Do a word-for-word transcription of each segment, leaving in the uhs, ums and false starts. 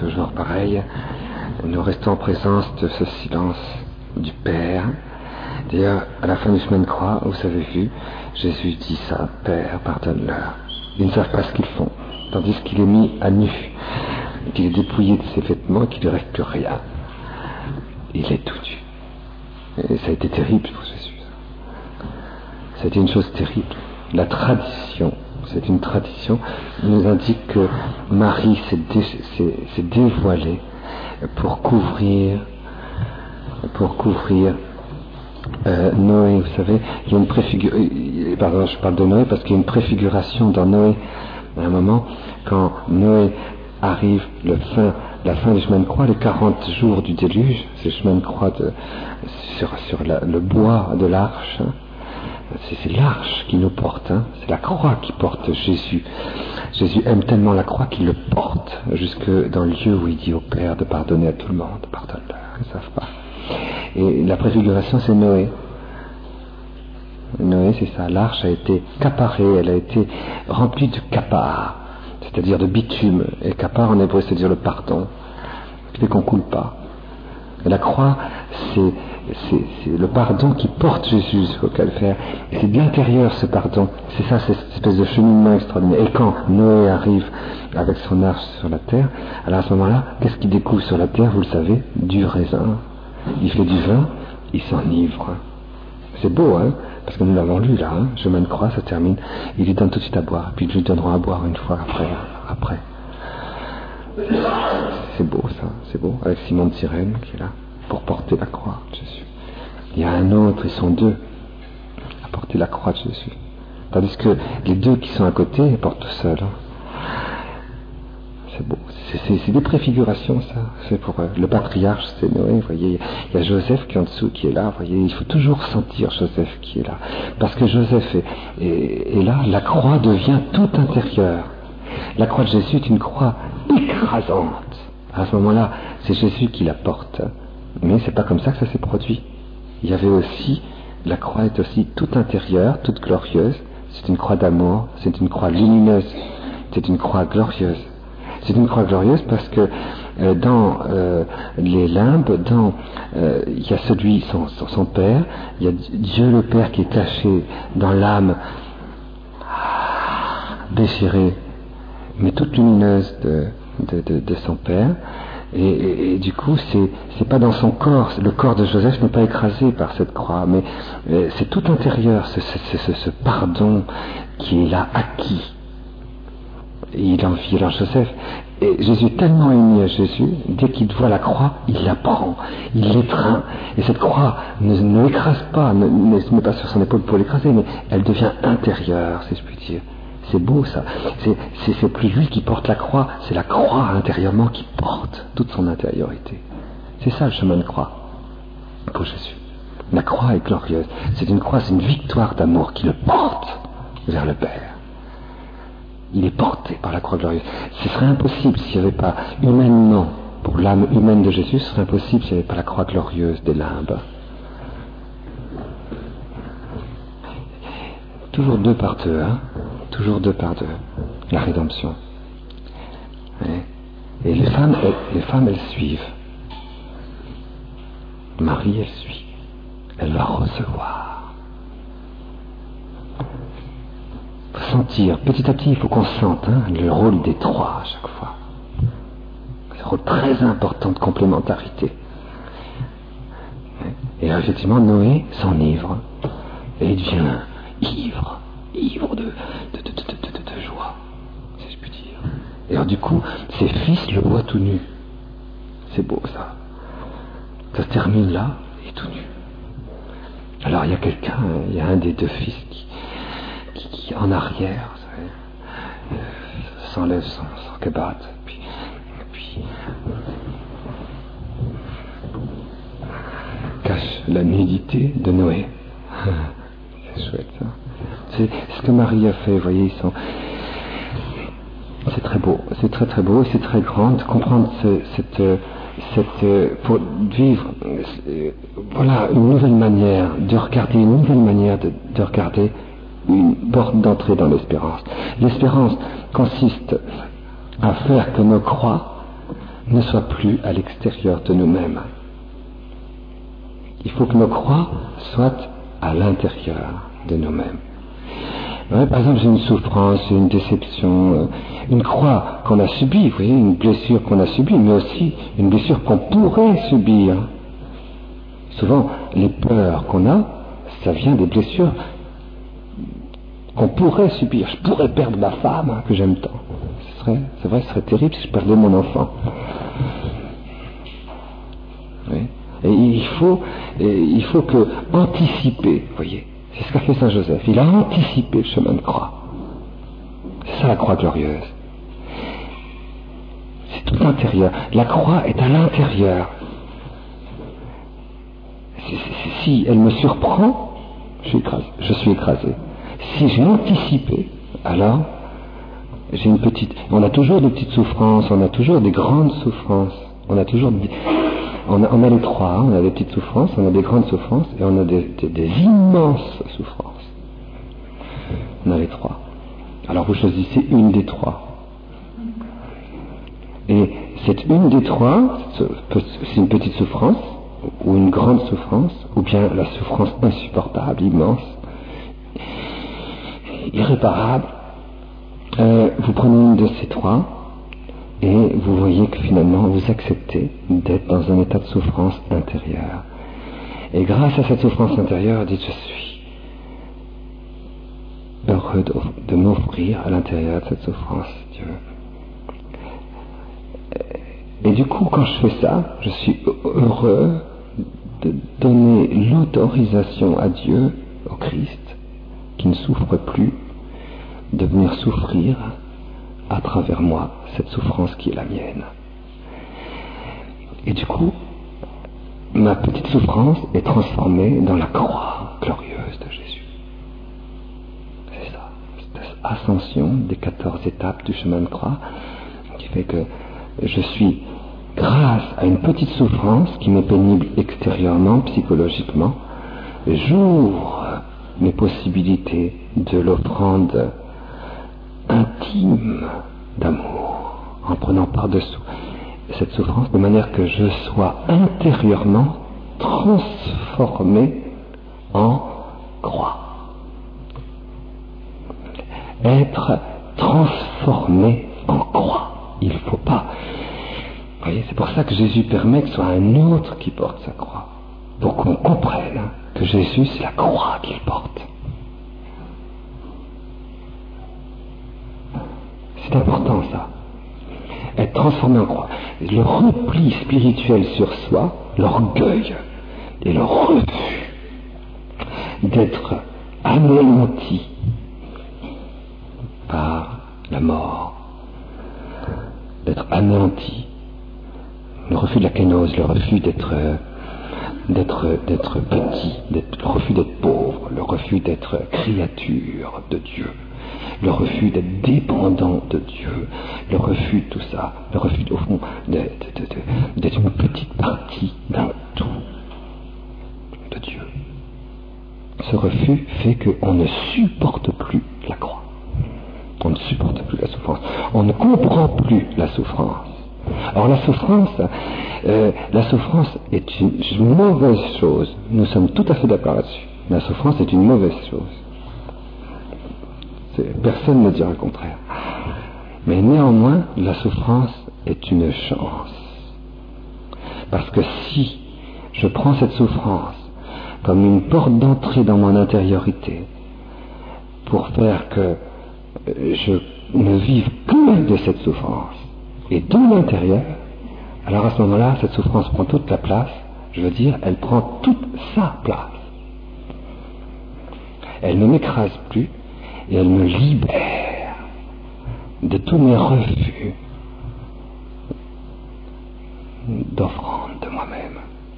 toujours pareil. Nous restons en présence de ce silence du Père. D'ailleurs, à la fin du chemin de croix, vous avez vu, Jésus dit ça, Père, pardonne-leur. Ils ne savent pas ce qu'ils font, tandis qu'il est mis à nu, qu'il est dépouillé de ses vêtements, qu'il ne reste plus rien. Il est tout nu. Et ça a été terrible pour Jésus. Ça a été une chose terrible. La tradition, c'est une tradition, nous indique que Marie s'est, dé, s'est, s'est dévoilée pour couvrir, pour couvrir euh, Noé. Vous savez, il y a une préfiguration. Pardon, je parle de Noé parce qu'il y a une préfiguration dans Noé. À un moment, quand Noé arrive, le fin, la fin du chemin de croix, les quarante jours du déluge, c'est le chemin de croix de, sur, sur la, le bois de l'arche. Hein. C'est, c'est l'arche qui nous porte, hein. C'est la croix qui porte Jésus. Jésus aime tellement la croix qu'il le porte jusque dans le lieu où il dit au Père de pardonner à tout le monde. Pardonne-leur, ils ne savent pas. Et la préfiguration, c'est Noé. Noé, c'est ça. L'arche a été caparée, elle a été remplie de capar, c'est-à-dire de bitume. Et capar en hébreu, c'est-à-dire le pardon, qui fait qu'on ne coule pas. Et la croix, c'est, c'est, c'est le pardon qui porte Jésus au calvaire. Et c'est de l'intérieur ce pardon. C'est ça, cette espèce de cheminement extraordinaire. Et quand Noé arrive avec son arche sur la terre, alors à ce moment-là, qu'est-ce qu'il découvre sur la terre, vous le savez? Du raisin. Il fait du vin, il s'enivre. C'est beau, hein? Parce que nous l'avons lu là, hein? Chemin de croix, ça termine. Il lui donne tout de suite à boire. Puis ils lui donneront à boire une fois après. après. C'est beau ça, c'est beau, avec Simon de Cyrène qui est là pour porter la croix de Jésus. Il y a un autre, ils sont deux à porter la croix de Jésus. Tandis que les deux qui sont à côté, ils portent tout seuls. C'est beau, c'est, c'est, c'est des préfigurations ça. C'est pour euh, le patriarche, c'est Noé, vous voyez, il y a Joseph qui est en dessous, qui est là, vous voyez, il faut toujours sentir Joseph qui est là. Parce que Joseph est, est, est là, la croix devient tout intérieure. La croix de Jésus est une croix écrasante. À ce moment-là, c'est Jésus qui la porte. Mais c'est pas comme ça que ça s'est produit. Il y avait aussi, la croix est aussi toute intérieure, toute glorieuse. C'est une croix d'amour, c'est une croix lumineuse, c'est une croix glorieuse. C'est une croix glorieuse parce que euh, dans euh, les limbes, dans euh, il y a celui, son, son, son Père, il y a Dieu le Père qui est caché dans l'âme déchirée, mais toute lumineuse de, de, de, de son Père, et, et, et du coup c'est, c'est pas dans son corps, le corps de Joseph n'est pas écrasé par cette croix, mais euh, c'est tout intérieur, ce, ce, ce, ce pardon qui est là acquis. Et il en vit dans Joseph, et Jésus est tellement uni à Jésus, dès qu'il voit la croix, il la prend, il l'étreint, et cette croix ne, ne l'écrase pas, ne, ne se met pas sur son épaule pour l'écraser, mais elle devient intérieure, si je puis dire. C'est beau ça. C'est, c'est, c'est plus lui qui porte la croix, c'est la croix intérieurement qui porte toute son intériorité. C'est ça le chemin de croix pour Jésus. La croix est glorieuse. C'est une croix, c'est une victoire d'amour qui le porte vers le Père. Il est porté par la croix glorieuse. Ce serait impossible s'il n'y avait pas, humainement, pour l'âme humaine de Jésus, ce serait impossible s'il n'y avait pas la croix glorieuse des limbes. Toujours deux par deux, hein. Toujours deux par deux, la rédemption. Et, et les femmes, elles, les femmes, elles suivent. Marie, elle suit. Elle va recevoir. Il faut sentir, petit à petit, il faut qu'on sente hein, le rôle des trois à chaque fois. C'est un rôle très important de complémentarité. Et là, effectivement, Noé s'enivre et il devient ivre. ivre de, de, de, de, de, de, de joie, si je puis dire. Et alors du coup, ses fils le voient tout nu. C'est beau ça. Ça se termine là, et tout nu. Alors il y a quelqu'un, il y a un des deux fils qui, qui, qui en arrière, vous savez, euh, s'enlève son, son kebab, puis, puis cache la nudité de Noé. C'est chouette ça. C'est ce que Marie a fait, vous voyez, ils sont... c'est très beau, c'est très très beau, c'est très grand de comprendre ce, cette, cette, pour vivre, voilà, une nouvelle manière de regarder, une nouvelle manière de, de regarder une porte d'entrée dans l'espérance. L'espérance consiste à faire que nos croix ne soit plus à l'extérieur de nous-mêmes. Il faut que nos croix soient à l'intérieur de nous-mêmes. Ouais, par exemple, j'ai une souffrance, une déception, euh, une croix qu'on a subie, vous voyez, une blessure qu'on a subie, mais aussi une blessure qu'on pourrait subir. Souvent, les peurs qu'on a, ça vient des blessures qu'on pourrait subir. Je pourrais perdre ma femme, hein, que j'aime tant. Ce serait, c'est vrai, ce serait terrible si je perdais mon enfant. Oui. Et il faut, et il faut que anticiper, vous voyez. C'est ce qu'a fait Saint Joseph. Il a anticipé le chemin de croix. C'est ça la croix glorieuse. C'est tout l'intérieur. La croix est à l'intérieur. Si, si, si elle me surprend, je suis écrasé. Je suis écrasé. Si j'ai anticipé, alors j'ai une petite. On a toujours des petites souffrances, on a toujours des grandes souffrances. On a toujours des, on, a, on a les trois. On a des petites souffrances, on a des grandes souffrances et on a des, des, des immenses souffrances. On a les trois. Alors vous choisissez une des trois. Et cette une des trois, c'est une petite souffrance, ou une grande souffrance, ou bien la souffrance insupportable, immense, irréparable. Euh, vous prenez une de ces trois, et vous voyez que finalement vous acceptez d'être dans un état de souffrance intérieure. Et grâce à cette souffrance intérieure, dites, je suis heureux de, de m'offrir à l'intérieur de cette souffrance, Dieu. Et du coup, quand je fais ça, je suis heureux de donner l'autorisation à Dieu, au Christ, qui ne souffre plus, de venir souffrir à travers moi cette souffrance qui est la mienne. Et du coup, ma petite souffrance est transformée dans la croix glorieuse de Jésus. C'est ça, cette ascension des quatorze étapes du chemin de croix qui fait que je suis, grâce à une petite souffrance qui m'est pénible extérieurement, psychologiquement, j'ouvre mes possibilités de l'offrande intime d'amour, en prenant par-dessous cette souffrance, de manière que je sois intérieurement transformé en croix. Être transformé en croix. Il ne faut pas. Vous voyez, c'est pour ça que Jésus permet que ce soit un autre qui porte sa croix. Pour qu'on comprenne que Jésus, c'est la croix qu'il porte. C'est important ça. Être transformé en croix. Le repli spirituel sur soi, l'orgueil et le refus d'être anéanti par la mort, d'être anéanti, le refus de la kénose, le refus d'être d'être d'être petit, d'être, le refus d'être pauvre, le refus d'être créature de Dieu, le refus d'être dépendant de Dieu, le refus de tout ça, le refus au fond de, de, de, de, d'être une petite partie d'un tout de Dieu. Ce refus fait qu'on ne supporte plus la croix. On ne supporte plus la souffrance. On ne comprend plus la souffrance. Or la souffrance, euh, la souffrance est une, une mauvaise chose. Nous sommes tout à fait d'accord là-dessus. La souffrance est une mauvaise chose. C'est, personne ne dira le contraire. Mais néanmoins, la souffrance est une chance. Parce que si je prends cette souffrance comme une porte d'entrée dans mon intériorité, pour faire que je ne vive que de cette souffrance, et de l'intérieur, alors à ce moment-là, cette souffrance prend toute la place, je veux dire, elle prend toute sa place. Elle ne m'écrase plus, et elle me libère de tous mes refus d'offrande de moi-même.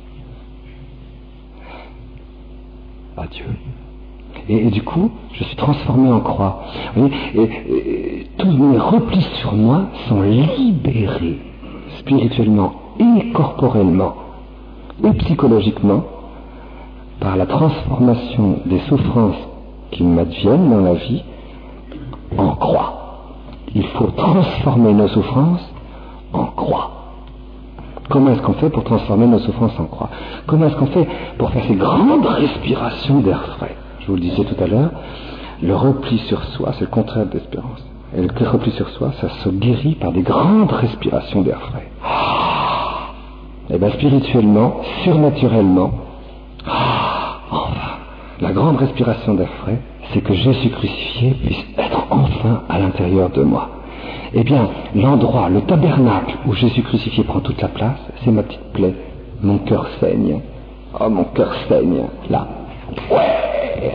Adieu. Et, et du coup, je suis transformé en croix. Vous voyez, et, et, et, tous mes replis sur moi sont libérés spirituellement et corporellement et psychologiquement par la transformation des souffrances qui m'adviennent dans la vie en croix. Il faut transformer nos souffrances en croix. Comment est-ce qu'on fait pour transformer nos souffrances en croix? Comment est-ce qu'on fait pour faire ces grandes respirations d'air frais? Je vous le disais tout à l'heure, le repli sur soi, c'est le contraire d'espérance. Et le repli sur soi, ça se guérit par des grandes respirations d'air frais. Et bien spirituellement, surnaturellement, enfin, la grande respiration d'air frais, c'est que Jésus crucifié puisse être enfin à l'intérieur de moi. Eh bien, l'endroit, le tabernacle où Jésus crucifié prend toute la place, c'est ma petite plaie. Mon cœur saigne. Oh, mon cœur saigne. Là. Ouais.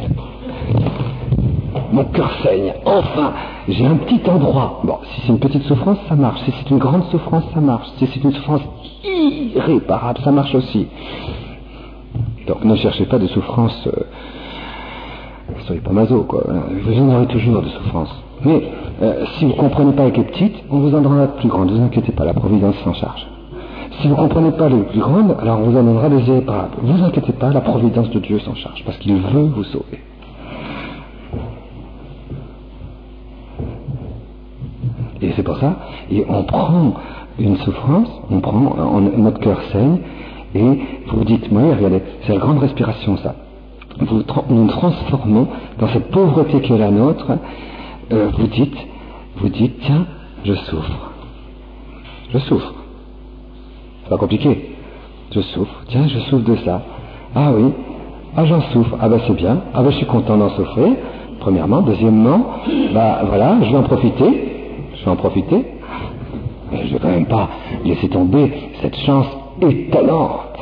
Mon cœur saigne. Enfin, j'ai un petit endroit. Bon, si c'est une petite souffrance, ça marche. Si c'est une grande souffrance, ça marche. Si c'est une souffrance irréparable, ça marche aussi. Donc, ne cherchez pas de souffrance. Euh, soyez pas maso, quoi. Vous en aurez toujours de souffrance. Mais euh, si vous ne comprenez pas avec les petites, on vous en donnera de plus grandes. Ne vous inquiétez pas, la Providence s'en charge. Si vous ne comprenez pas les plus grandes, alors on vous en donnera des irréparables. Ne vous inquiétez pas, la Providence de Dieu s'en charge, parce qu'il veut vous sauver. Et c'est pour ça, et on prend une souffrance, on prend, on, notre cœur saigne, et vous vous dites, moi, regardez, c'est la grande respiration, ça. Vous, nous transformons dans cette pauvreté qui est la nôtre. Euh, vous dites, vous dites, tiens, je souffre. Je souffre. C'est pas compliqué. Je souffre. Tiens, je souffre de ça. Ah oui. Ah, j'en souffre. Ah ben c'est bien. Ah ben je suis content d'en souffrir. Premièrement. Deuxièmement, bah voilà, je vais en profiter. Je vais en profiter. Mais je vais quand même pas laisser tomber cette chance étonnante.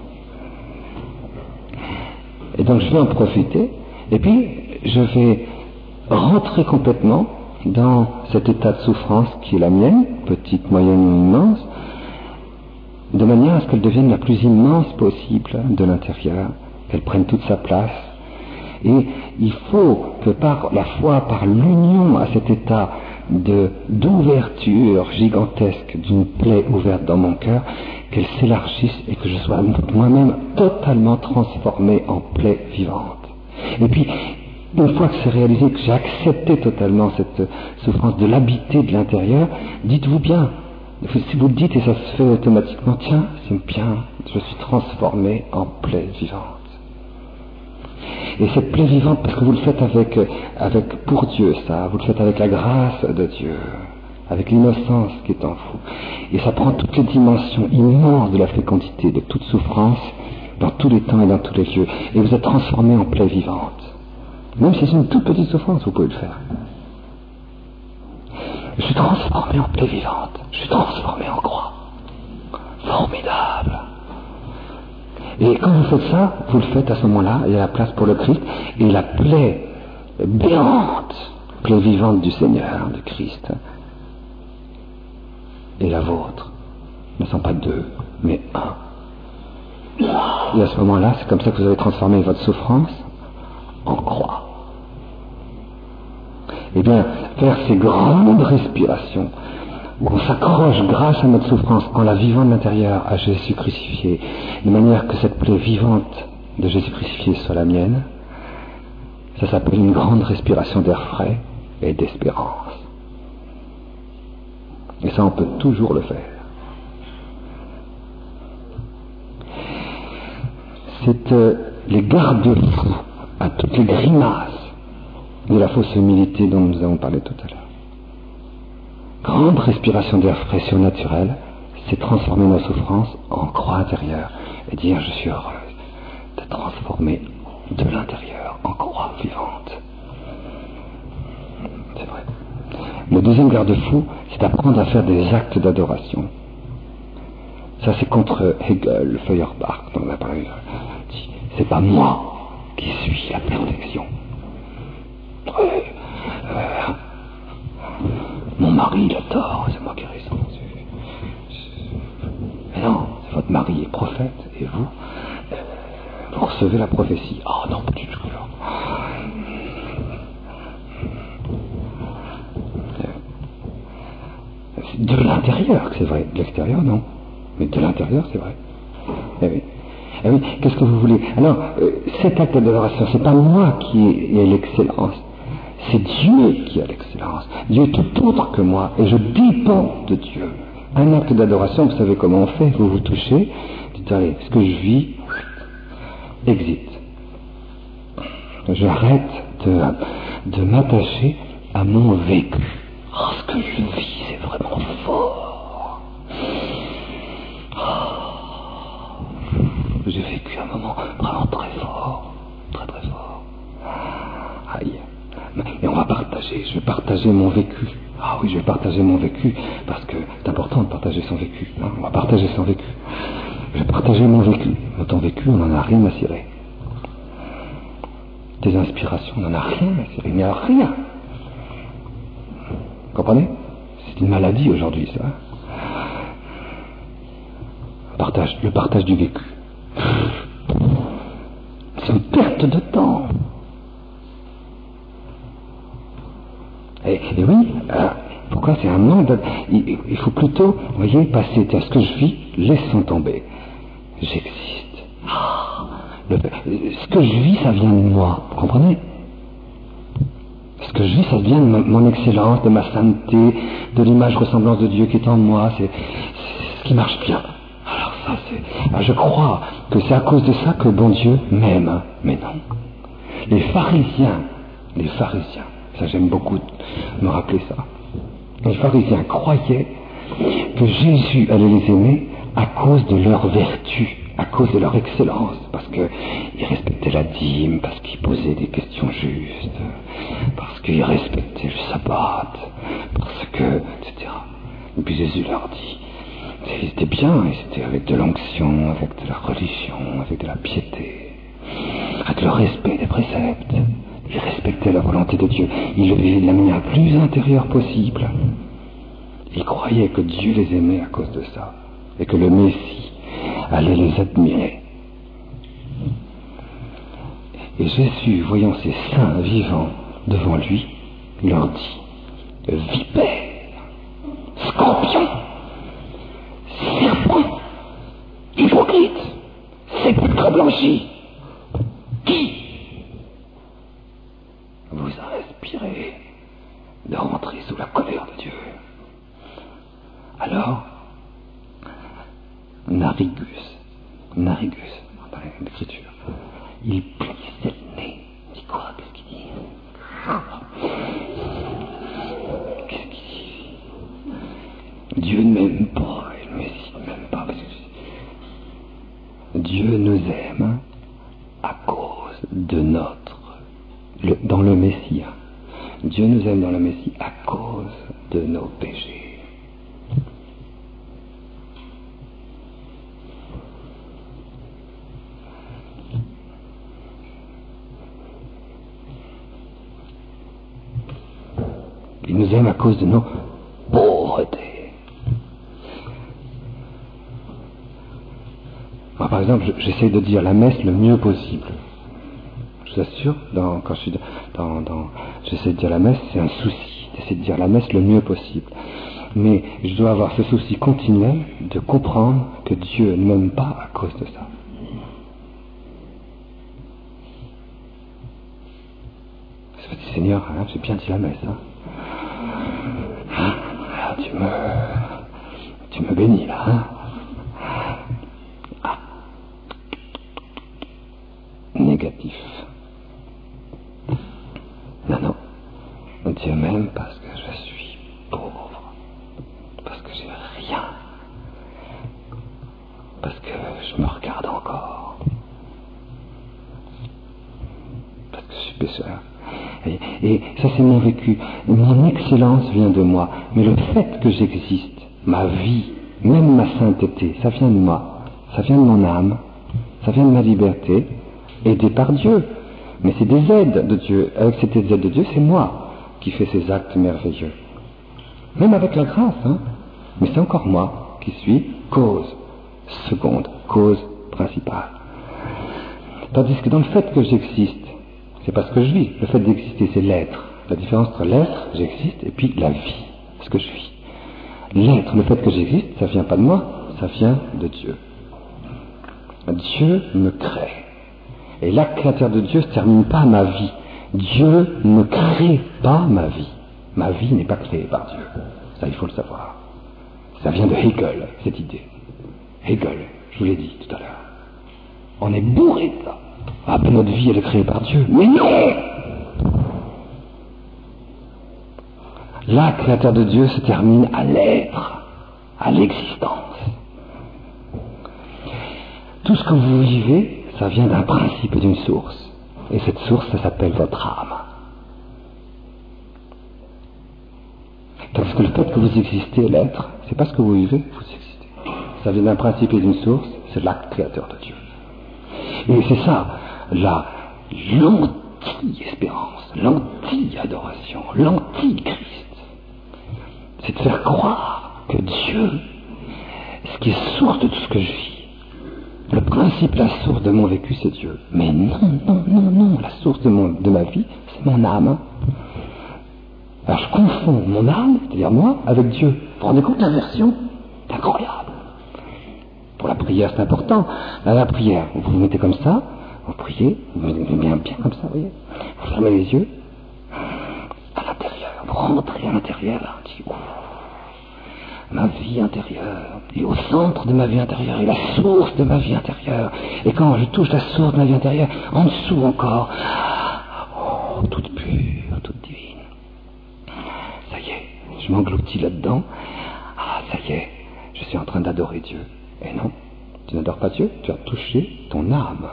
Et donc je vais en profiter. Et puis, je vais rentrer complètement dans cet état de souffrance qui est la mienne, petite, moyenne ou immense, de manière à ce qu'elle devienne la plus immense possible de l'intérieur, qu'elle prenne toute sa place. Et il faut que par la foi, par l'union à cet état de, d'ouverture gigantesque d'une plaie ouverte dans mon cœur, qu'elle s'élargisse et que je sois moi-même totalement transformé en plaie vivante. Et puis, une fois que c'est réalisé, que j'ai accepté totalement cette souffrance, de l'habiter de l'intérieur, dites-vous bien, si vous le dites et ça se fait automatiquement, tiens, c'est bien, je suis transformé en plaie vivante. Et cette plaie vivante, parce que vous le faites avec, avec pour Dieu ça, vous le faites avec la grâce de Dieu, avec l'innocence qui est en vous. Et ça prend toutes les dimensions immenses de la fécondité, de toute souffrance, dans tous les temps et dans tous les lieux. Et vous êtes transformé en plaie vivante. Même si c'est une toute petite souffrance, vous pouvez le faire. Je suis transformé en plaie vivante. Je suis transformé en croix. Formidable. Et quand vous faites ça, vous le faites à ce moment-là, il y a la place pour le Christ, et la plaie béante, plaie vivante du Seigneur, du Christ, et la vôtre. Ne sont pas deux, mais un. Et à ce moment-là, c'est comme ça que vous avez transformé votre souffrance en croix. Eh bien, faire ces grandes respirations où on s'accroche grâce à notre souffrance en la vivant de l'intérieur à Jésus crucifié, de manière que cette plaie vivante de Jésus crucifié soit la mienne, ça s'appelle une grande respiration d'air frais et d'espérance. Et ça, on peut toujours le faire. C'est euh, les garde-fous à toutes les grimaces de la fausse humilité dont nous avons parlé tout à l'heure. Grande respiration d'air frais surnaturel, c'est transformer nos souffrances en croix intérieure et dire je suis heureuse de transformer de l'intérieur en croix vivante. C'est vrai. Le deuxième garde-fou, c'est d'apprendre à faire des actes d'adoration. Ça, c'est contre Hegel, Feuerbach, dont on a parlé. C'est pas moi qui suis la perfection. Euh, euh, mon mari, il a tort, c'est moi qui ai raison. Mais non, votre mari est prophète, et vous, euh, vous recevez la prophétie. Oh non, pas du tout. De l'intérieur que c'est vrai, de l'extérieur non, mais de l'intérieur c'est vrai. Eh oui. Eh oui, qu'est-ce que vous voulez? Alors, euh, cet acte d'adoration, c'est pas moi qui ai, ai l'excellence, c'est Dieu qui a l'excellence. Dieu est tout autre que moi, et je dépends de Dieu. Un acte d'adoration, vous savez comment on fait, vous vous touchez, dites, allez, ce que je vis, exit. J'arrête de, de m'attacher à mon vécu. Oh, ce que je vis, c'est vraiment fort. Oh, j'ai vécu un moment vraiment très fort, très très fort. Aïe. Et on va partager, je vais partager mon vécu. Ah oui, je vais partager mon vécu, parce que c'est important de partager son vécu. Hein, on va partager son vécu. Je vais partager mon vécu. Dans ton vécu, on n'en a rien à cirer. Tes inspirations, on n'en a rien à cirer. Mais alors rien. Vous comprenez? C'est une maladie aujourd'hui, ça. Partage, le partage du vécu. C'est une perte de temps. Et, et oui, euh, pourquoi c'est un manque de... il, il faut plutôt, vous voyez, passer à ce que je vis, laissons tomber. J'existe. Ah, le, ce que je vis, ça vient de moi. Vous comprenez? Ce que je vis, ça vient de mon excellence, de ma sainteté, de l'image ressemblance de Dieu qui est en moi. C'est, c'est ce qui marche bien. Alors ça, c'est... Alors je crois que c'est à cause de ça que bon Dieu m'aime. Mais non. Les pharisiens, les pharisiens, ça j'aime beaucoup me rappeler ça. Les pharisiens croyaient que Jésus allait les aimer à cause de leur vertu, à cause de leur excellence, parce qu'ils respectaient la dîme, parce qu'ils posaient des questions justes, parce qu'ils respectaient le sabbat, parce que, et cetera. Et puis Jésus leur dit, c'était bien, et c'était avec de l'onction, avec de la religion, avec de la piété, avec le respect des préceptes. Ils respectaient la volonté de Dieu. Ils le vivaient de la manière la plus intérieure possible. Ils croyaient que Dieu les aimait à cause de ça, et que le Messie allait les admirer. Et Jésus, voyant ces saints vivants devant lui, leur dit, vipère, scorpion, serpent, hypocrite, sépulcre blanchi, qui vous a inspiré de rentrer sous la colère de Dieu? Alors, Narigus, Narigus, dans l'écriture, il plissait le nez. Il dit quoi? Qu'est-ce qu'il dit? Qu'est-ce qu'il dit? Dieu ne m'aime pas, et le Messie ne m'aime pas. Parce que Dieu nous aime à cause de notre, le, dans le Messie. Dieu nous aime dans le Messie à cause de nos péchés. Il nous aime à cause de nos pauvretés. Moi, par exemple, j'essaie de dire la messe le mieux possible. Je vous assure, dans, quand je suis dans, dans, j'essaie de dire la messe, c'est un souci, d'essayer de dire la messe le mieux possible. Mais je dois avoir ce souci continuel de comprendre que Dieu ne m'aime pas à cause de ça. Je me dis, Seigneur, hein, j'ai bien dit la messe, hein. Ah, tu me, tu me bénis là, hein? Ah. Négatif. Non, non. Dieu m'aime parce que je suis pauvre, parce que j'ai rien, parce que je me regarde encore, parce que je suis pécheur. Et, et ça, c'est mon vécu. Mon excellence vient de moi. Mais le fait que j'existe, ma vie, même ma sainteté, ça vient de moi. Ça vient de mon âme. Ça vient de ma liberté, aidée par Dieu. Mais c'est des aides de Dieu. Avec cette aide de Dieu, c'est moi qui fais ces actes merveilleux. Même avec la grâce, hein. Mais c'est encore moi qui suis cause seconde, cause principale. Tandis que dans le fait que j'existe, c'est parce que je vis. Le fait d'exister, c'est l'être. La différence entre l'être, j'existe, et puis la vie, ce que je vis. L'être, le fait que j'existe, ça vient pas de moi, ça vient de Dieu. Dieu me crée. Et l'acte créateur de Dieu ne se termine pas à ma vie. Dieu ne crée pas ma vie. Ma vie n'est pas créée par Dieu. Ça, il faut le savoir. Ça vient de Hegel, cette idée. Hegel, je vous l'ai dit tout à l'heure. On est bourré de ça. Ah ben notre vie, elle est créée par Dieu. Mais non! Là, créateur de Dieu se termine à l'être, à l'existence. Tout ce que vous vivez, ça vient d'un principe et d'une source. Et cette source, ça s'appelle votre âme. Parce que le fait que vous existez, l'être, c'est pas ce que vous vivez, vous existez. Ça vient d'un principe et d'une source, c'est l'acte créateur de Dieu. Et c'est ça, la l'anti-espérance, l'anti-adoration, l'anti-Christ. C'est de faire croire que Dieu, ce qui est source de tout ce que je vis, le principe, la source de mon vécu, c'est Dieu. Mais non, non, non, non, la source de, mon, de ma vie, c'est mon âme. Alors je confonds mon âme, c'est-à-dire moi, avec Dieu. Vous vous rendez compte de l'inversion? C'est incroyable. Pour la prière, c'est important. Là, la prière, vous vous mettez comme ça, vous priez, vous mettez bien, bien comme ça, vous voyez. Vous fermez les yeux. À l'intérieur, vous rentrez à l'intérieur, là, on dit, oh, ma vie intérieure, et au centre de ma vie intérieure, et la source de ma vie intérieure. Et quand je touche la source de ma vie intérieure, en dessous encore, oh, toute pure, toute divine. Ça y est, je m'engloutis là-dedans. Ah, ça y est, je suis en train d'adorer Dieu. Et non, tu n'adores pas Dieu, tu as touché ton âme.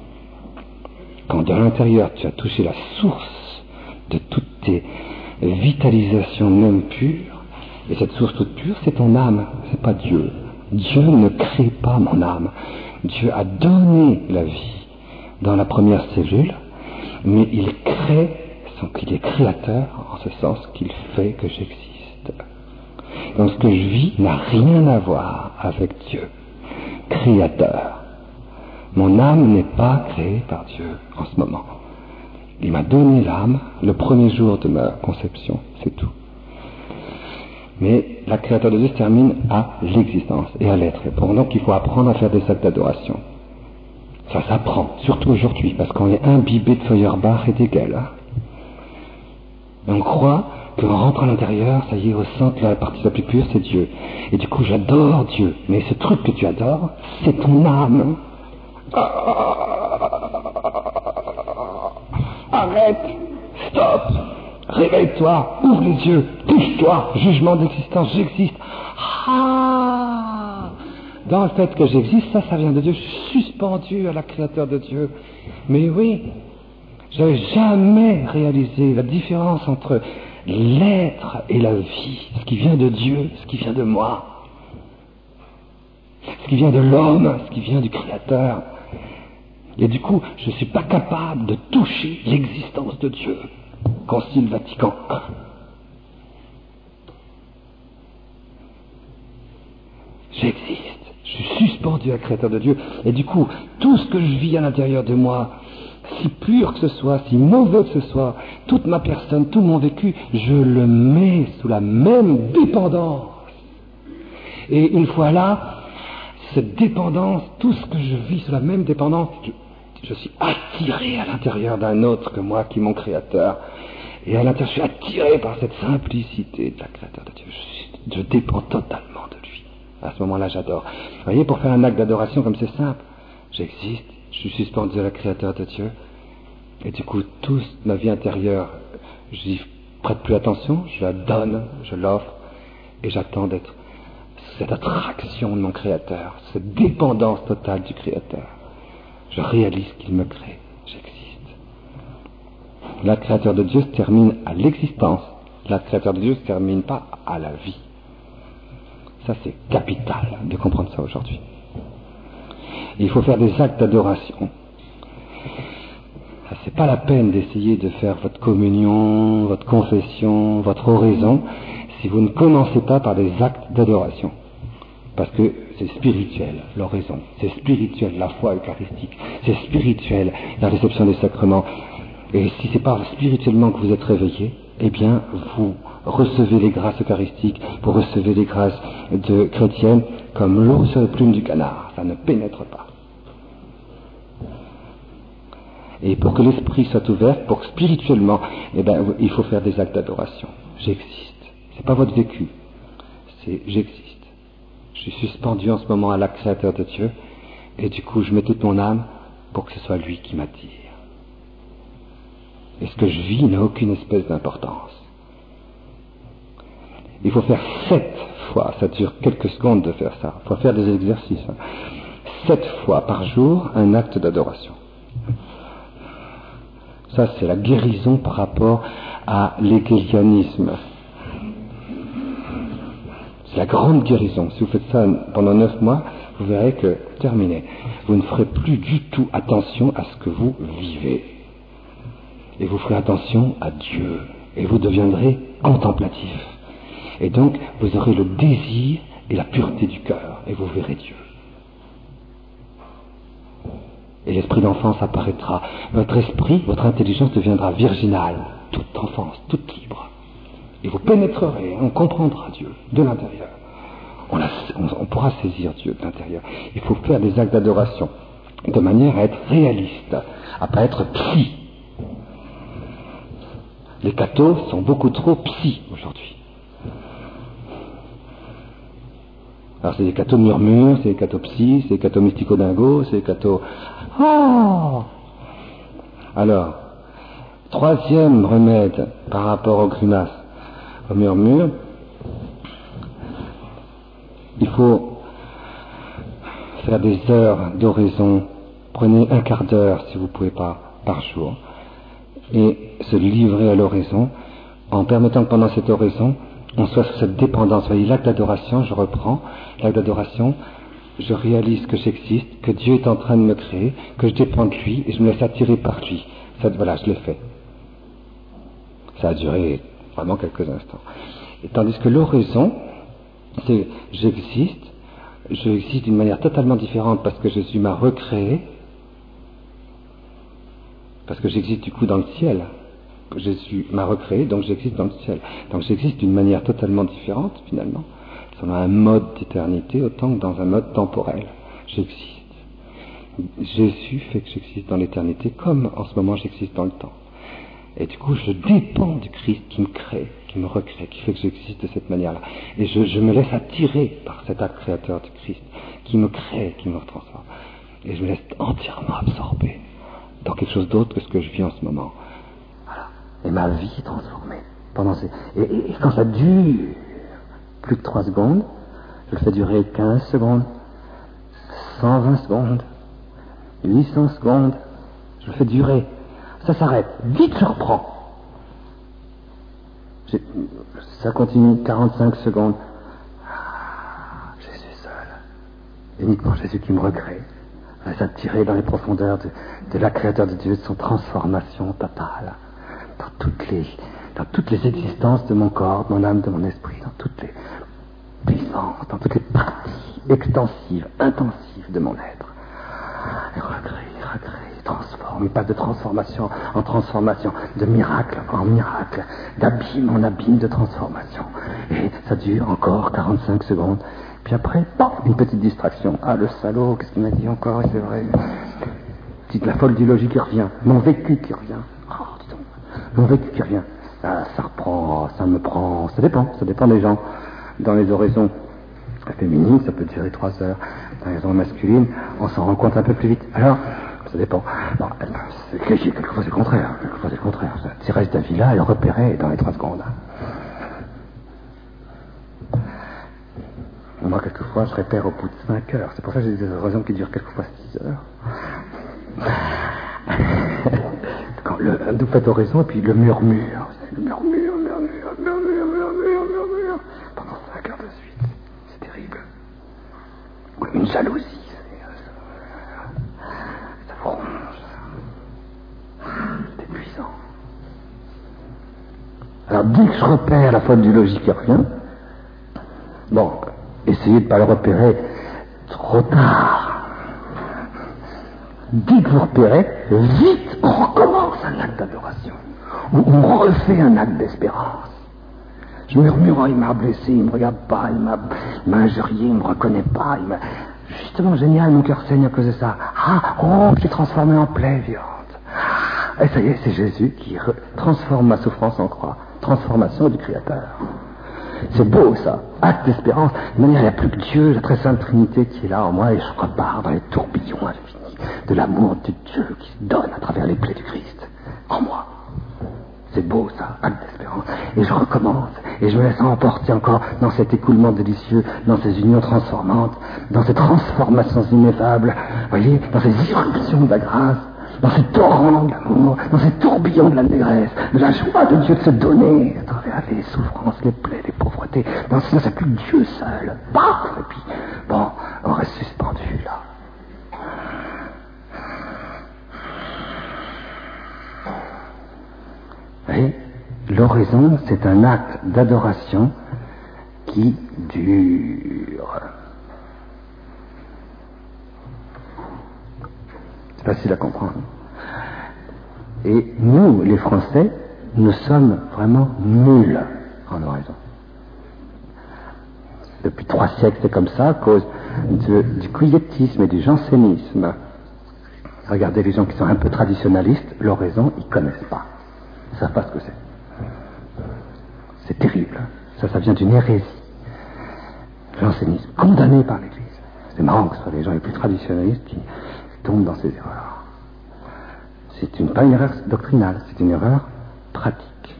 Quand de l'intérieur, tu as touché la source de toutes tes vitalisations même pures, et cette source toute pure, c'est ton âme, c'est pas Dieu. Dieu ne crée pas mon âme. Dieu a donné la vie dans la première cellule, mais il crée, sans qu'il est créateur, en ce sens qu'il fait que j'existe. Donc ce que je vis n'a rien à voir avec Dieu, créateur. Mon âme n'est pas créée par Dieu en ce moment. Il m'a donné l'âme le premier jour de ma conception, c'est tout. Mais la créateur de Dieu se termine à l'existence et à l'être. Donc il faut apprendre à faire des actes d'adoration. Ça s'apprend, surtout aujourd'hui, parce qu'on est imbibé de Feuerbach et d'Hegel. Hein. On croit qu'en rentrant à l'intérieur, ça y est, au centre, la partie la plus pure, c'est Dieu. Et du coup, j'adore Dieu. Mais ce truc que tu adores, c'est ton âme. Arrête, stop, réveille-toi, ouvre les yeux, touche-toi, jugement d'existence, j'existe. Ah, dans le fait que j'existe, ça, ça vient de Dieu, je suis suspendu à la créateur de Dieu. Mais oui, j'avais jamais réalisé la différence entre l'être et la vie, ce qui vient de Dieu, ce qui vient de moi, ce qui vient de l'homme, ce qui vient du Créateur. Et du coup, je ne suis pas capable de toucher l'existence de Dieu. Concile Vatican un. J'existe, je suis suspendu à la Créateur de Dieu. Et du coup, tout ce que je vis à l'intérieur de moi, si pur que ce soit, si mauvais que ce soit, toute ma personne, tout mon vécu, je le mets sous la même dépendance. Et une fois là, cette dépendance, tout ce que je vis sous la même dépendance, je, je suis attiré à l'intérieur d'un autre que moi, qui est mon Créateur. Et à l'intérieur, je suis attiré par cette simplicité de la Créateur de Dieu. Je, suis, je dépends totalement de lui. À ce moment-là, j'adore. Vous voyez, pour faire un acte d'adoration comme c'est simple, j'existe, je suis suspendu à la Créateur de Dieu. Et du coup, toute ma vie intérieure, je n'y prête plus attention, je la donne, je l'offre, et j'attends d'être cette attraction de mon Créateur, cette dépendance totale du Créateur. Je réalise qu'il me crée, j'existe. La Créateur de Dieu se termine à l'existence. La Créateur de Dieu ne se termine pas à la vie. Ça, c'est capital de comprendre ça aujourd'hui. Et il faut faire des actes d'adoration. C'est pas la peine d'essayer de faire votre communion, votre confession, votre oraison, si vous ne commencez pas par des actes d'adoration. Parce que c'est spirituel, l'oraison. C'est spirituel, la foi eucharistique. C'est spirituel, la réception des sacrements. Et si c'est pas spirituellement que vous êtes réveillé, eh bien, vous recevez les grâces eucharistiques, vous recevez les grâces de chrétiennes comme l'eau sur les plumes du canard. Ça ne pénètre pas. Et pour que l'esprit soit ouvert, pour que spirituellement, eh ben, il faut faire des actes d'adoration. J'existe. C'est pas votre vécu. C'est j'existe. Je suis suspendu en ce moment à l'acte créateur de Dieu, et du coup je mets toute mon âme pour que ce soit lui qui m'attire. Et ce que je vis n'a aucune espèce d'importance. Il faut faire sept fois, ça dure quelques secondes de faire ça, il faut faire des exercices. Hein. Sept fois par jour, un acte d'adoration. Ça, c'est la guérison par rapport à l'hégélianisme. C'est la grande guérison. Si vous faites ça pendant neuf mois, vous verrez que, terminé, vous ne ferez plus du tout attention à ce que vous vivez. Et vous ferez attention à Dieu. Et vous deviendrez contemplatif. Et donc, vous aurez le désir et la pureté du cœur. Et vous verrez Dieu. Et l'esprit d'enfance apparaîtra. Votre esprit, votre intelligence deviendra virginale, toute enfance, toute libre. Et vous pénétrerez, on comprendra Dieu de l'intérieur. On, la, on, on pourra saisir Dieu de l'intérieur. Il faut faire des actes d'adoration de manière à être réaliste, à pas être psy. Les cathos sont beaucoup trop psy aujourd'hui. Alors c'est des cathos murmures, c'est des cathos psy, c'est des cathos mystico-dingo, c'est des cathos... Oh Alors, troisième remède par rapport aux grimaces, aux murmures, il faut faire des heures d'oraison. Prenez un quart d'heure, si vous ne pouvez pas, par jour, et se livrer à l'oraison, en permettant que pendant cette oraison, on soit sous cette dépendance. Vous voyez, l'acte d'adoration, je reprends, l'acte d'adoration, je réalise que j'existe, que Dieu est en train de me créer, que je dépends de lui, et je me laisse attirer par lui. Ça, voilà, je l'ai fait. Ça a duré vraiment quelques instants. Et tandis que l'oraison, c'est j'existe, je existe d'une manière totalement différente parce que Jésus m'a recréé, parce que j'existe du coup dans le ciel. Jésus m'a recréé, donc j'existe dans le ciel. Donc j'existe d'une manière totalement différente, finalement, selon un mode d'éternité, autant que dans un mode temporel. J'existe. Jésus fait que j'existe dans l'éternité, comme en ce moment j'existe dans le temps. Et du coup, je dépends du Christ qui me crée, qui me recrée, qui fait que j'existe de cette manière-là. Et je, je me laisse attirer par cet acte créateur du Christ, qui me crée, qui me transforme. Et je me laisse entièrement absorber dans quelque chose d'autre que ce que je vis en ce moment. Voilà. Et ma vie est transformée. Pendant ces... et, et, et quand ça dure plus de trois secondes, je le fais durer quinze secondes, cent vingt secondes, huit cents secondes, je le fais durer. Ça s'arrête. Vite, je reprends. J'ai... Ça continue quarante-cinq secondes. Ah, je suis seul. Uniquement Jésus qui me recrée. Je laisse attirer dans les profondeurs de, de la créateur de Dieu, de son transformation totale. Dans toutes les, dans toutes les existences de mon corps, de mon âme, de mon esprit, dans toutes les puissances, dans toutes les parties extensives, intensives de mon être. Il recrée, il recrée, il transforme, il passe de transformation en transformation, de miracle en miracle, d'abîme en abîme de transformation. Et ça dure encore quarante-cinq secondes. Puis après, bon, une petite distraction. Ah, le salaud, qu'est-ce qu'il m'a dit encore? C'est vrai. Petite la folle du logis qui revient. Mon vécu qui revient. Oh, dis donc. Mon vécu qui revient. Ah, ça reprend, ça me prend. Ça dépend, ça dépend des gens. Dans les oraisons féminines, ça peut durer trois heures. Dans les oraisons masculines, on s'en rend compte un peu plus vite. Alors, ça dépend. Bon, c'est, quelquefois c'est le contraire. Quelquefois c'est le contraire. Thérèse d'Avila, elle repérait dans les trois secondes. Moi, quelquefois, je répère au bout de cinq heures. C'est pour ça que j'ai des oraisons qui durent quelquefois six heures. Quand le, vous faites oraison, et puis le murmure. Le murmure, murmure, murmure, murmure, murmure. Pendant cinq heures de suite. C'est terrible. Une jalousie. Ça vous ronge. C'est épuisant. Alors, dès que je repère la faute du logis qui revient, bon, essayez de ne pas le repérer trop tard. Dès que vous repérez, vite, on recommence un acte d'adoration. Ou on refait un acte d'espérance. Je murmure, oh, il m'a blessé, il ne me regarde pas, il m'a, il m'a injurié, il ne me reconnaît pas. Il m'a... Justement, génial, mon cœur saigne à cause de ça. Ah, oh, je suis transformé en plaie vivante. Et ça y est, c'est Jésus qui re- transforme ma souffrance en croix. Transformation du Créateur. C'est beau ça, acte d'espérance. De manière, il n'y a plus que Dieu, la très sainte Trinité qui est là en moi, et je repars dans les tourbillons infinis de l'amour de Dieu qui se donne à travers les plaies du Christ en moi. C'est beau ça, acte d'espérance. Et je recommence, et je me laisse emporter encore dans cet écoulement délicieux, dans ces unions transformantes, dans ces transformations ineffables, voyez, dans ces irruptions de la grâce, dans ces torrents de l'amour, dans ces tourbillons de la négresse, de la joie de Dieu de se donner à travers les souffrances, les plaies, les pauvretés. Dans ce sens, c'est plus que Dieu seul. Paf! Et puis, bon, on reste suspendu là. Vous voyez, l'oraison, c'est un acte d'adoration qui dure. C'est facile à comprendre. Et nous, les Français, nous sommes vraiment nuls en oraison. Depuis trois siècles, c'est comme ça, à cause de, du quiétisme et du jansénisme. Regardez les gens qui sont un peu traditionnalistes, l'oraison, ils ne connaissent pas. Ils ne savent pas ce que c'est. C'est terrible. Ça, ça vient d'une hérésie. Jansénisme, condamné par l'Église. C'est marrant que ce soit les gens les plus traditionnalistes qui tombent dans ces erreurs. C'est une, pas une erreur doctrinale, c'est une erreur pratique.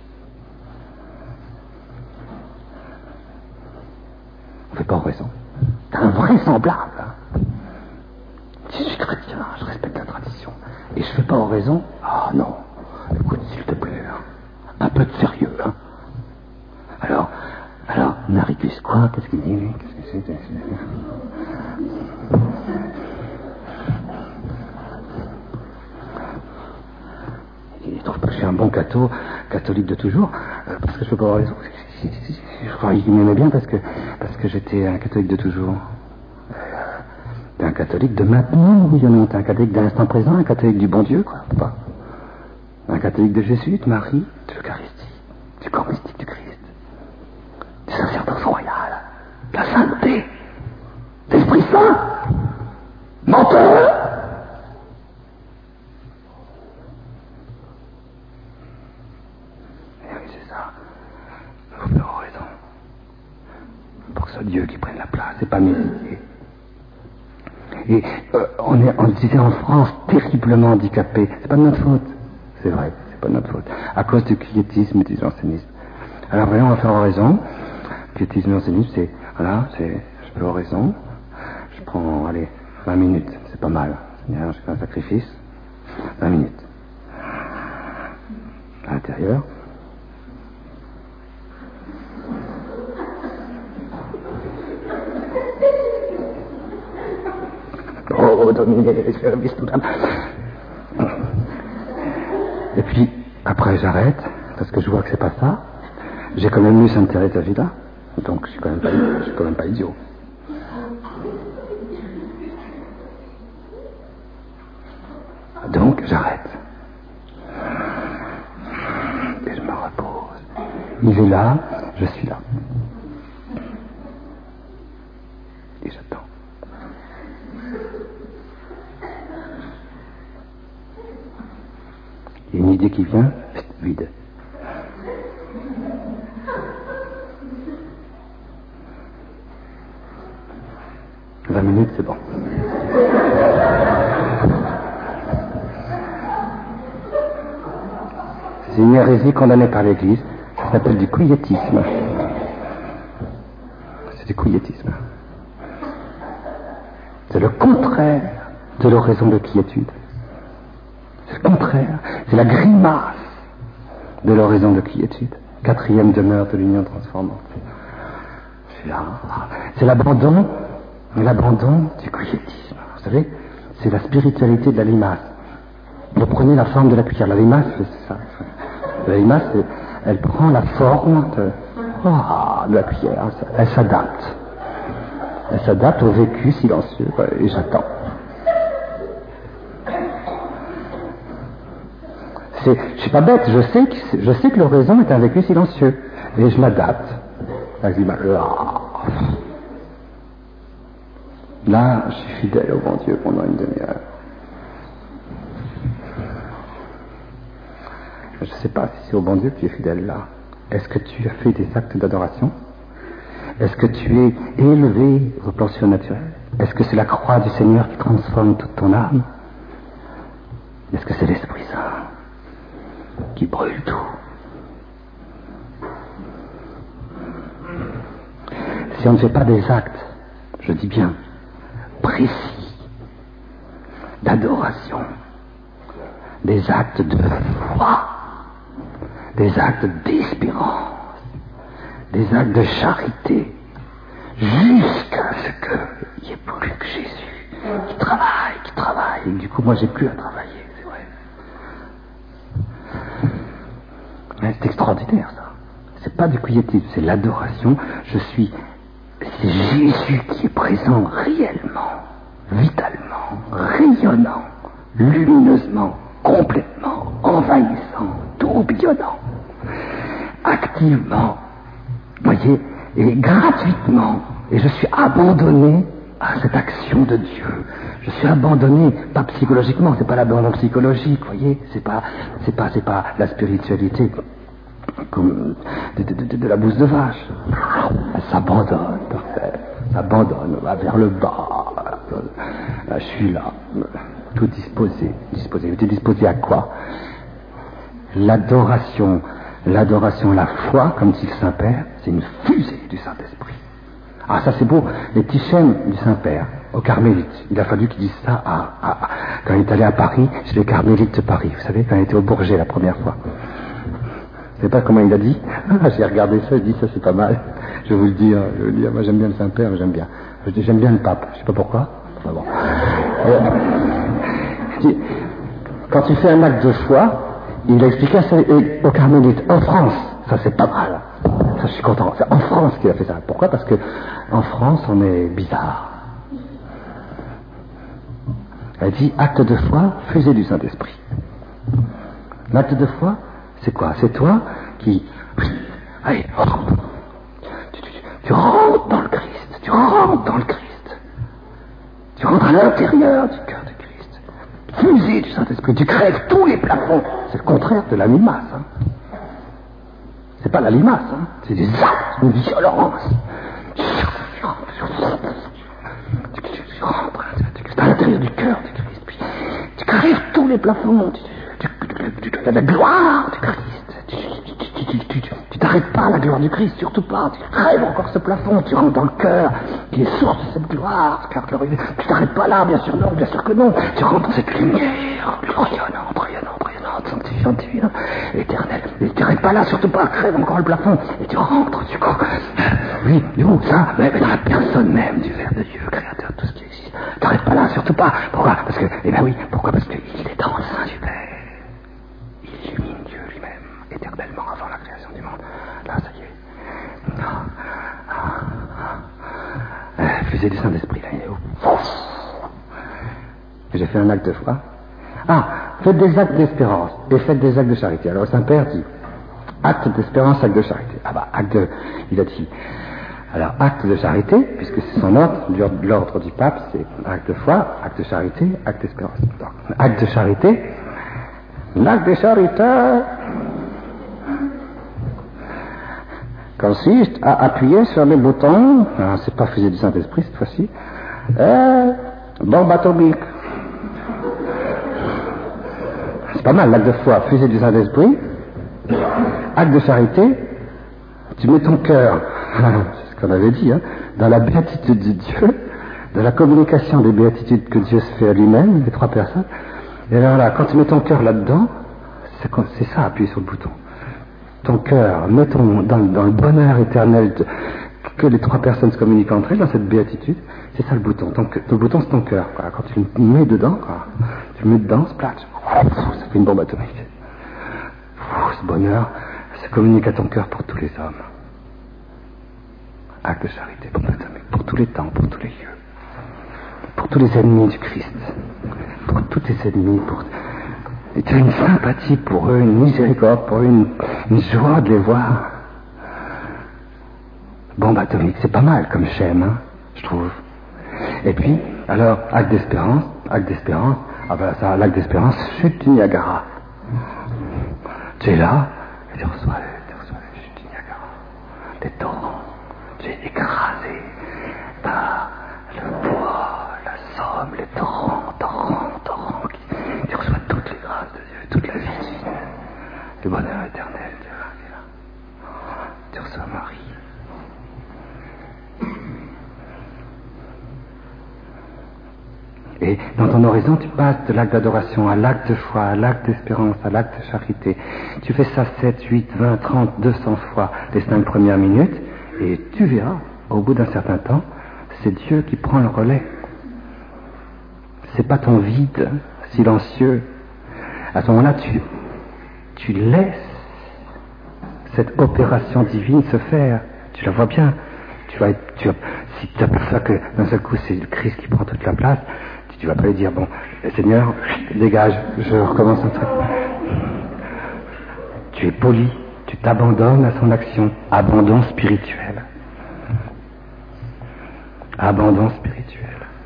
On ne fait pas oraison. C'est invraisemblable. Hein. Si je suis chrétien, je respecte la tradition. Et je ne fais pas oraison. Ah non. Écoute, s'il te plaît, hein. Un peu de sérieux. Hein. Alors, alors, Naricus, quoi? Qu'est-ce qu'il dit, lui? Qu'est-ce que c'est? Il trouve pas que je suis un bon catho, catholique de toujours, euh, parce que je peux pas avoir raison. Je crois qu'il m'aimait bien parce que, parce que j'étais un catholique de toujours. Euh, t'es un catholique de maintenant, oui ou non? T'es un catholique de l'instant présent, un catholique du bon Dieu, quoi, pas. Un catholique de Jésus, de Marie, de l'Eucharistie, du corps mystique du Christ, du sacerdoce royal, de la sainteté, de l'Esprit Saint, menteur. Et oui, c'est ça. Il faut faire oraison. Pour que ce soit Dieu qui prenne la place, et pas mes idées. Et euh, on est, on le disait en France, terriblement handicapé. C'est pas de notre faute. C'est vrai, c'est pas de notre faute. À cause du quiétisme et du jansénisme. Alors voyons, on va faire oraison. Quiétisme et jansénisme, c'est, voilà, c'est, je fais oraison. Je prends, allez, vingt minutes, c'est pas mal. Seigneur, je fais un sacrifice. vingt minutes. À l'intérieur. Oh, dominer les services, tout ça. Et puis, après, j'arrête, parce que je vois que c'est pas ça. J'ai quand même lu Sainte Thérèse d'Avila, donc je suis quand même pas, je suis quand même pas idiot. Donc, j'arrête. Et je me repose. Il est là, je suis là. Et j'attends. Il y a une idée qui vient, vide. vingt minutes, c'est bon. C'est une hérésie condamnée par l'Église. Ça s'appelle du quiétisme. C'est du quiétisme. C'est le contraire de l'oraison de quiétude. C'est le contraire. C'est la grimace de l'oraison de quiétude. Quatrième demeure de l'union transformante. C'est là. C'est l'abandon, l'abandon du quiétisme. Vous savez, c'est la spiritualité de la limace. Vous prenez la forme de la cuillère. La limace, c'est ça. La limace, elle prend la forme de, oh, de la cuillère. Elle s'adapte. Elle s'adapte au vécu silencieux. Et j'attends. C'est, je suis pas bête, je sais que, je sais que l'oraison est un vécu silencieux. Et je m'adapte. Là, là, je suis fidèle au bon Dieu pendant une demi-heure. Je ne sais pas si c'est au bon Dieu que tu es fidèle là. Est-ce que tu as fait des actes d'adoration? Est-ce que tu es élevé au plan surnaturel? Est-ce que c'est la croix du Seigneur qui transforme toute ton âme? Est-ce que c'est l'Esprit Saint qui brûle tout? Si on ne fait pas des actes, je dis bien, précis, d'adoration, des actes de foi, des actes d'espérance, des actes de charité, jusqu'à ce qu'il n'y ait plus que Jésus qui travaille, qui travaille, et du coup moi j'ai plus à travailler, c'est vrai. Mais c'est extraordinaire ça. C'est pas du quiétisme, c'est l'adoration. Je suis, c'est Jésus qui est présent réellement, vitalement, rayonnant, lumineusement, complètement, envahissant, tourbillonnant, activement, voyez, et gratuitement. Et je suis abandonné à cette action de Dieu. Je suis abandonné, pas psychologiquement, c'est pas l'abandon psychologique, voyez, c'est pas, c'est pas, c'est pas la spiritualité comme de, de, de, de la bouse de vache. Elle s'abandonne, elle s'abandonne, va vers le bas. Là, je suis là, tout disposé, disposé. Tu es disposé à quoi? L'adoration, l'adoration, la foi, comme dit le Saint-Père, c'est une fusée du Saint-Esprit. Ah, ça c'est beau, les petits chênes du Saint-Père, aux Carmélites. Il a fallu qu'il dise ça à, à, à, quand il est allé à Paris, chez les Carmélites de Paris. Vous savez, quand il était au Bourget la première fois. Vous savez pas comment il a dit? Ah, j'ai regardé ça, il dit ça c'est pas mal. Je vais vous le dire, je vais vous le dire, moi j'aime bien le Saint-Père, j'aime bien. Je dis, j'aime bien le pape, je sais pas pourquoi. Enfin bon. Euh, je dis, quand tu fais un acte de foi, il a expliqué ça aux Carmélites, en France, ça c'est pas mal. Ça, je suis content. C'est en France qu'il a fait ça. Pourquoi? Parce que en France, on est bizarre. Elle dit acte de foi, fusée du Saint-Esprit. L'acte de foi, c'est quoi? C'est toi qui, allez, rentre. Tu, tu, tu rentres dans le Christ. Tu rentres dans le Christ. Tu rentres à l'intérieur du cœur du Christ. Fusée du Saint-Esprit. Tu crèves tous les plafonds. C'est le contraire de la limace. Hein. C'est pas la limace, hein. C'est des actes, une violence. Tu rentres à l'intérieur du cœur du Christ, puis tu crèves tous les plafonds, tu as la gloire du Christ. Tu t'arrêtes pas à la gloire du Christ, surtout pas. Tu crèves encore ce plafond, tu rentres dans le cœur, qui est source de cette gloire, ce cœur glorieux. Tu t'arrêtes pas là, bien sûr non, bien sûr que non. Tu rentres dans cette lumière, rayonnante, rayonnante, rayonnante, sanctifiante, divine, éternelle. Et tu t'arrêtes pas là, surtout pas, crève encore le plafond. Et tu rentres, du coup. Oui, où ça? Mais dans la personne même du Verbe de Dieu, créateur de tout ce qui existe. Tu t'arrêtes pas là, surtout pas. Pourquoi? Parce que, eh bien oui, pourquoi? Parce qu'il est dans le sein du Père. Il illumine Dieu lui-même, éternellement avant la création du monde. Là, ça y est. Ah, ah, ah. Fusée du Saint-Esprit, là, il est où? J'ai fait un acte de foi. Ah, faites des actes d'espérance et faites des actes de charité. Alors, le Saint-Père dit acte d'espérance, acte de charité. Ah bah, acte de... Il a dit... Alors, acte de charité, puisque c'est son ordre, l'ordre du pape, c'est acte de foi, acte de charité, acte d'espérance. Donc, acte de charité, l'acte de charité consiste à appuyer sur les boutons, ah, c'est pas fusée du Saint-Esprit cette fois-ci, et bombe atomique. C'est pas mal, l'acte de foi, fusée du Saint-Esprit, acte de charité, tu mets ton cœur, c'est ce qu'on avait dit, hein, dans la béatitude de Dieu, dans la communication des béatitudes que Dieu se fait à lui-même, les trois personnes. Et alors là, quand tu mets ton cœur là-dedans, c'est, c'est ça, appuyer sur le bouton. Ton cœur, mets ton, dans, dans le bonheur éternel de, que les trois personnes se communiquent entre elles, dans cette béatitude, c'est ça le bouton. Ton, ton bouton, c'est ton cœur. Quoi. Quand tu le mets dedans, quoi, tu le mets dedans, splash, ça fait une bombe atomique. Ce bonheur se communique à ton cœur pour tous les hommes. Acte de charité, bombe atomique, pour tous les temps, pour tous les lieux, pour tous les ennemis du Christ, pour tous tes ennemis, pour... Et tu as une sympathie pour eux, une miséricorde pour eux, une, une joie de les voir. Bombe atomique, c'est pas mal comme schème, hein, je trouve. Et puis, alors, acte d'espérance, acte d'espérance, ah ben ça, l'acte d'espérance, chute du Niagara. Tu es là, et tu reçois, tu reçois la chute du Niagara. Des torrents, Tu es écrasé par le poids, la somme, les torrents, torrents, torrents. Tu reçois toutes les grâces de Dieu, toute la vie divine, le bonheur éternel. Tu vois, tu reçois Marie. Et dans ton horizon, tu passes de l'acte d'adoration à l'acte de foi, à l'acte d'espérance, à l'acte de charité. Tu fais ça sept, huit, vingt, trente, deux cents fois les cinq premières minutes, et tu verras, au bout d'un certain temps, c'est Dieu qui prend le relais. C'est pas ton vide silencieux. À ce moment-là, tu, tu laisses cette opération divine se faire. Tu la vois bien. Tu vas être, tu vas, si tu aperçois que d'un seul coup c'est le Christ qui prend toute la place, tu vas pas lui dire, bon, Seigneur, dégage, je recommence un truc. Tu es poli, tu t'abandonnes à son action. Abandon spirituel. Abandon spirituel.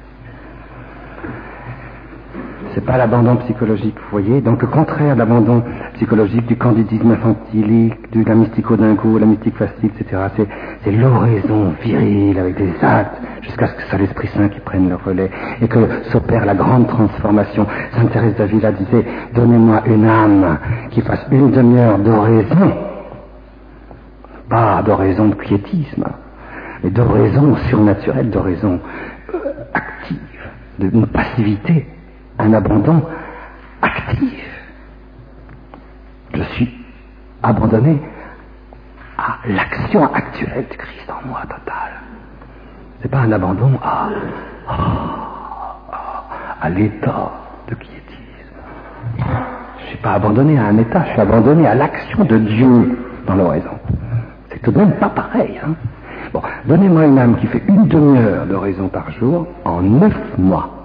C'est pas l'abandon psychologique, vous voyez. Donc, le contraire de l'abandon psychologique, du candidisme infantilique, de la mystico-dingo, la mystique facile, et cetera. C'est, c'est l'oraison virile avec des actes, jusqu'à ce que ce soit l'Esprit Saint qui prenne le relais, et que s'opère la grande transformation. Sainte Thérèse d'Avila disait, donnez-moi une âme qui fasse une demi-heure d'oraison, pas d'oraison de quiétisme, mais d'oraison surnaturelle, d'oraison euh, active, d'une passivité. Un abandon actif. Je suis abandonné à l'action actuelle du Christ en moi totale. C'est pas un abandon à, à, à, à l'état de quiétisme. Je suis pas abandonné à un état, je suis abandonné à l'action de Dieu dans l'oraison. C'est tout de même pas pareil. Hein. Bon, donnez-moi une âme qui fait une demi-heure d'oraison par jour en neuf mois.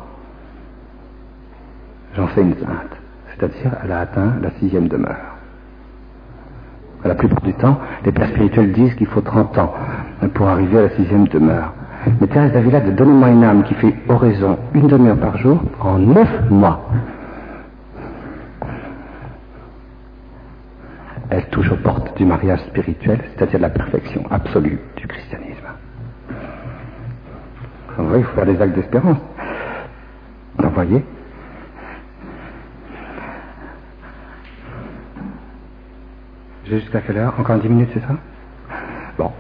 J'en fais une sainte, c'est-à-dire elle a atteint la sixième demeure. La plupart du temps, les pères spirituels disent qu'il faut trente ans pour arriver à la sixième demeure. Mais Thérèse d'Avila dit, donnez-moi une âme qui fait oraison une demi-heure par jour en neuf mois. Elle touche aux portes du mariage spirituel, c'est-à-dire la perfection absolue du christianisme. Vous voyez, il faut faire des actes d'espérance. Vous voyez ? J'ai jusqu'à quelle heure? Encore dix minutes, c'est ça? Bon.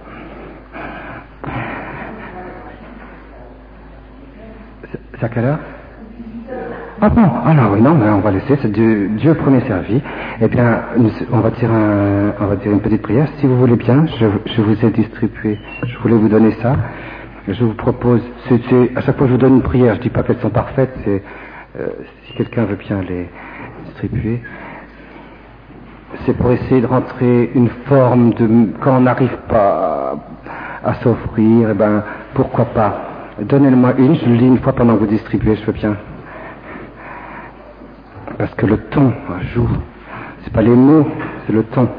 C'est, c'est à quelle heure? Ah bon, alors oui, non, mais on va laisser, c'est Dieu, Dieu premier servi. Eh bien, nous, on va dire un, on va dire une petite prière. Si vous voulez bien, je, je vous ai distribué, je voulais vous donner ça. Je vous propose, c'est, c'est, à chaque fois que je vous donne une prière, je dis pas qu'elles sont parfaites, c'est, euh, si quelqu'un veut bien les distribuer. C'est pour essayer de rentrer une forme de... Quand on n'arrive pas à, à s'offrir, eh ben, pourquoi pas. Donnez-le-moi une, je le lis une fois pendant que vous distribuez, je veux bien. Parce que le ton joue. C'est pas les mots, c'est le ton.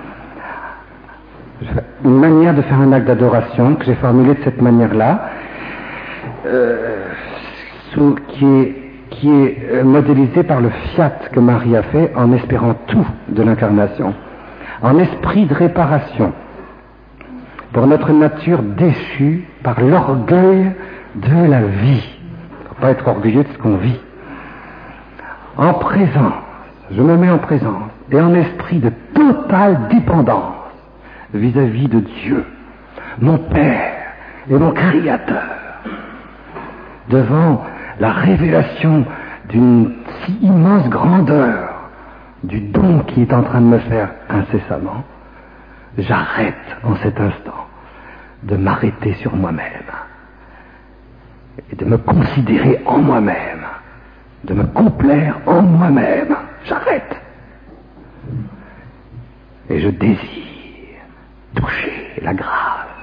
Une manière de faire un acte d'adoration que j'ai formulé de cette manière-là, euh, sous, qui est... qui est modélisé par le fiat que Marie a fait en espérant tout de l'incarnation, en esprit de réparation, pour notre nature déchue par l'orgueil de la vie. Il ne faut pas être orgueilleux de ce qu'on vit. En présence, je me mets en présence, et en esprit de totale dépendance vis-à-vis de Dieu, mon Père et mon Créateur, devant la révélation d'une si immense grandeur du don qui est en train de me faire incessamment, j'arrête en cet instant de m'arrêter sur moi-même et de me considérer en moi-même, de me complaire en moi-même. J'arrête. Et je désire toucher la grâce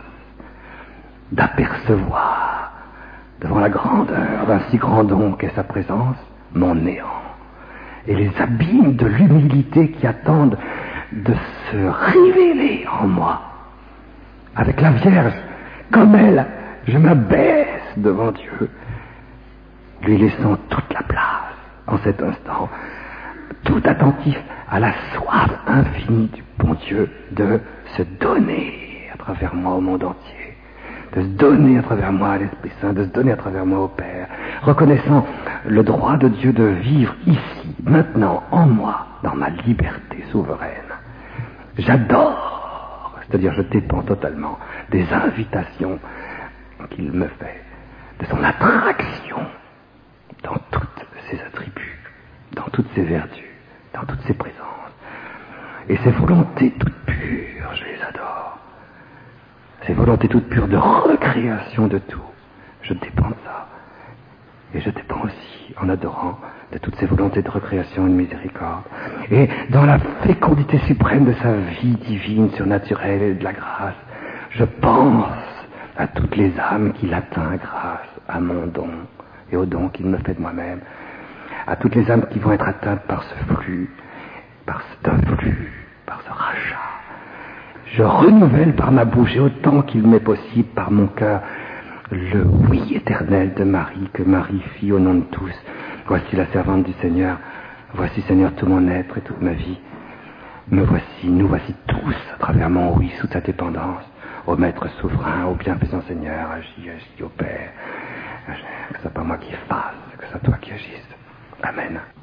d'apercevoir devant la grandeur d'un si grand don qu'est sa présence, mon néant, et les abîmes de l'humilité qui attendent de se révéler en moi. Avec la Vierge, comme elle, je m'abaisse devant Dieu, lui laissant toute la place en cet instant, tout attentif à la soif infinie du bon Dieu de se donner à travers moi au monde entier. de se donner à travers moi à l'Esprit Saint, de se donner à travers moi au Père, reconnaissant le droit de Dieu de vivre ici, maintenant, en moi, dans ma liberté souveraine. J'adore, c'est-à-dire je dépends totalement des invitations qu'il me fait, de son attraction dans tous ses attributs, dans toutes ses vertus, dans toutes ses présences. Et ces volontés toutes pures, je les adore. Ces volontés toutes pures de recréation de tout, je dépends de ça. Et je dépends aussi, en adorant, de toutes ces volontés de recréation et de miséricorde. Et dans la fécondité suprême de sa vie divine, surnaturelle et de la grâce, je pense à toutes les âmes qu'il atteint grâce à mon don et au don qu'il me fait de moi-même, à toutes les âmes qui vont être atteintes par ce flux, par ce flux, par ce rachat. Je renouvelle par ma bouche et autant qu'il m'est possible par mon cœur le oui éternel de Marie que Marie fit au nom de tous. Voici la servante du Seigneur, voici Seigneur tout mon être et toute ma vie. Me voici, nous voici tous à travers mon oui sous ta dépendance, au Maître souverain, au bienfaisant Seigneur, agis, agis au Père. Que ce soit pas moi qui fasse, que ce soit toi qui agisses. Amen.